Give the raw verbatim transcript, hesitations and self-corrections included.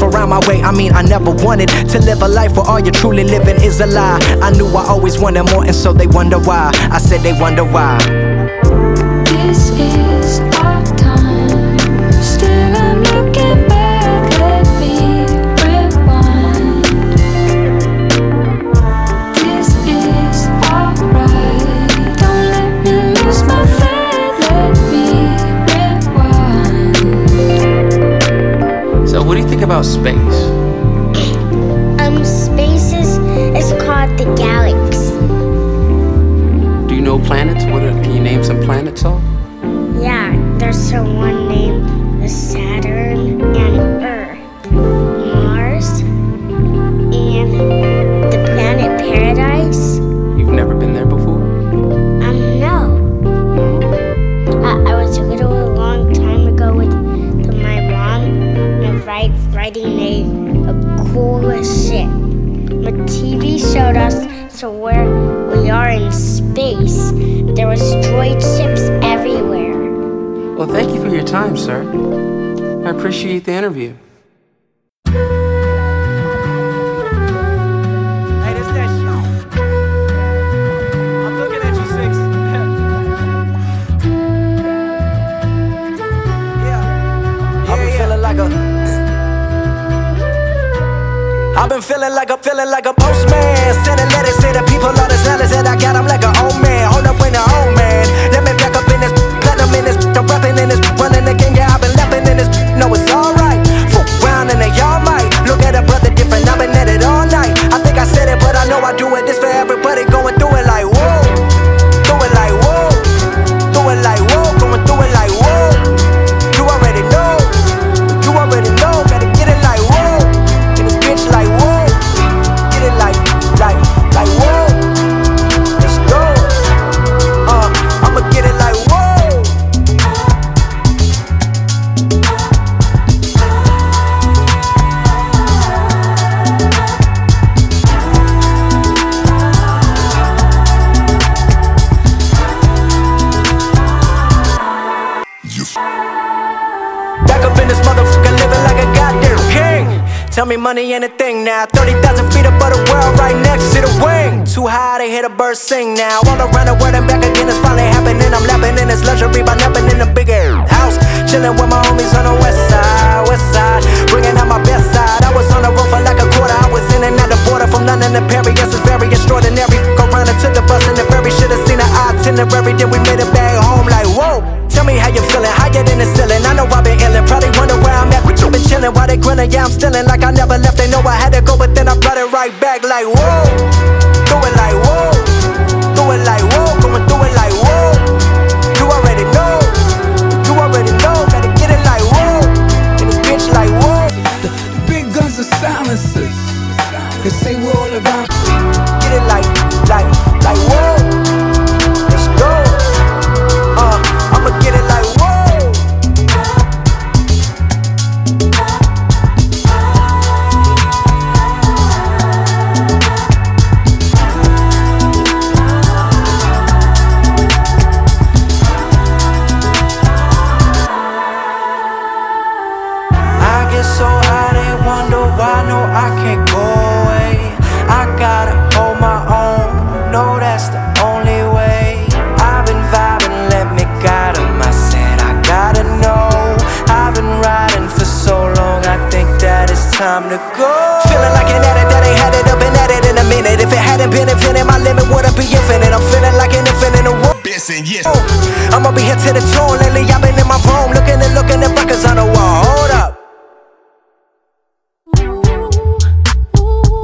around my way. I mean, I never wanted to live a life where all you're truly living is a lie. I knew I always wanted more, and so they wonder why. I said they wonder why. This is our time. Still I'm looking back. Let me rewind. This is alright. Don't let me lose my faith. Let me rewind. So what do you think about space? Um, space is, is called the galaxy. Do you know planets? What are, can you name some planets off? Yeah, there's a one named Saturn and Earth, Mars, and the planet Paradise. You've never been there before? Um, no. I, I was a little a long time ago with the, my mom and ride, riding a, a cool ship. The T V showed us so where we are in space. There was droid ships everywhere. Well, thank you for your time, sir. I appreciate the interview. Hey, this that shit. I'm looking at you, Six. Yeah. I've been feeling like a I've been feeling like a, feeling like a postman. Sending letters to the people, all the sellers that I got. I'm like an old man. Hold up when the old man. Let me back up in this, platinum in this, I'm rapping in this, running the game, yeah, I've been lapping in this. No, it's alright. Fuck round and they all might. Look at a brother different, I've been at it all night. I think I said it, but I know I do it. This for everybody going through it like whoa. Do it like whoa. Do it like whoa. Going through it like whoa. You already know. You already know. Gotta get it like whoa. Bitch like whoa, get it like, like, like whoa. Let's go. Uh, I'ma get it like whoa. Back up in this motherfucker, living like a goddamn king. Tell me money ain't a thing now. Thirty thousand feet above the world, right next to the wing. Too high to hear the birds sing now. All around the world and back again, it's finally happening. I'm lapping in this luxury by napping in the big air house. Chilling with my homies on the west side, west side. Bringing out my best side. I was on the road for like a quarter. I was in and out the border from London to Paris. Yes, it's very extraordinary. Go round and took the bus and the ferry. Should've seen the itinerary. Then we made it back home like whoa. Tell me how you feeling, higher than the ceiling. I know I've been illin', probably wonder where I'm at. But you been chillin', while they grinning, yeah, I'm stillin'. Like I never left, they know I had to go, but then I brought it right back like whoa. Do it like whoa. Do it like whoa, going through it like whoa. You already know. You already know, gotta get it like whoa. And this bitch like whoa. The, the big guns are silencers. They say we're all around. Get it like, like, like whoa. Let's go. Uh, I'ma get it like whoa. I get so high, they wonder why. No, I can't go away. I gotta hold my own. No, that's the only way. I've been vibing, let me guide 'em. I said I gotta know. I've been riding for so long, I think that it's time to go. Feeling like an addict that ain't had it up and at it in a minute. If it hadn't been infinite, my limit wouldn't be infinite. I'm feeling like an infinite world. Yes. I'ma be here to the tune. Lately I've been in my room, looking and looking at records on the wall.